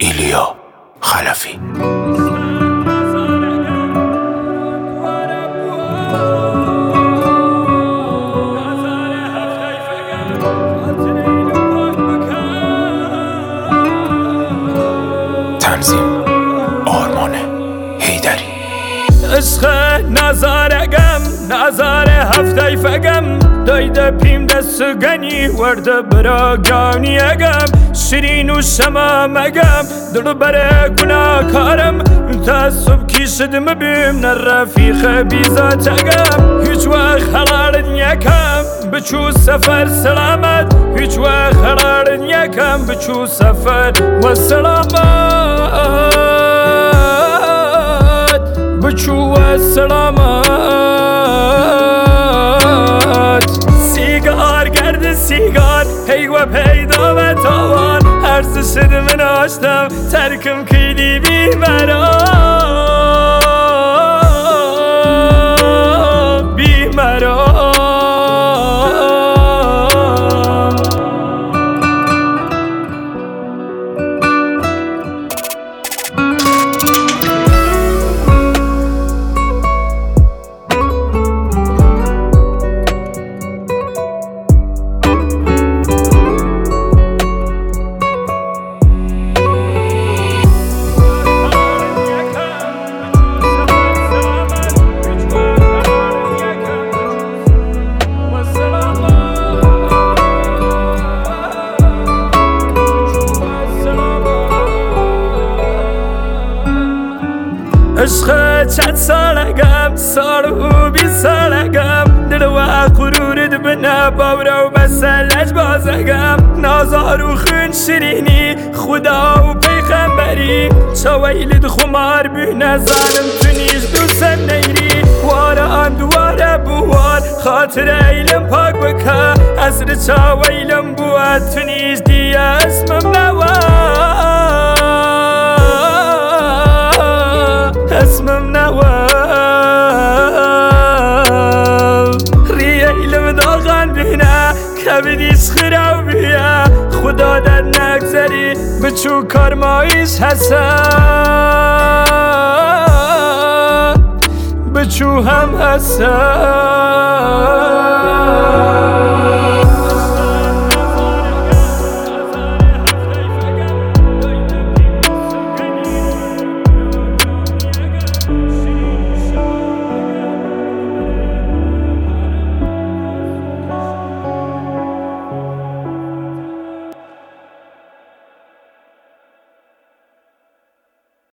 ایلیا خلفی. تنظیم آرمان حیدری. عشق نزارگم نزاره هفته فگم دایده پیم دست گنی ورده برا گانیگم شیرین و شمامگم دل بره گناه کارم تعصب کی شدم بیم نرفیق بیزاتگم هیچ وقت حرارت یکم بچو سفر سلامت هیچ وقت حرارت یکم بچو سفر و سلامت بچو و سلامت سیگار گرد سیگار هی و پیدا و تاوان ارزش شده من آشتم ترکم کیدی بیمرام عشق چند سالگم سال و 20 سالگم دل و غرورت بنا باورا و بسلج بازگم نازار و خون شیرینی خدا و پیغمبری چویلد خمار بینه ظالم تنیش دوست نیری واران دواره بوار خاطر ایلم پاک بکا اصر چاویلم بواد تنیش دیه اسمم اسمم نوال ریلم داغن بینه کبدیش خراو بیا خدا در نگذری بچو کارمایش حسن بچو هم حسن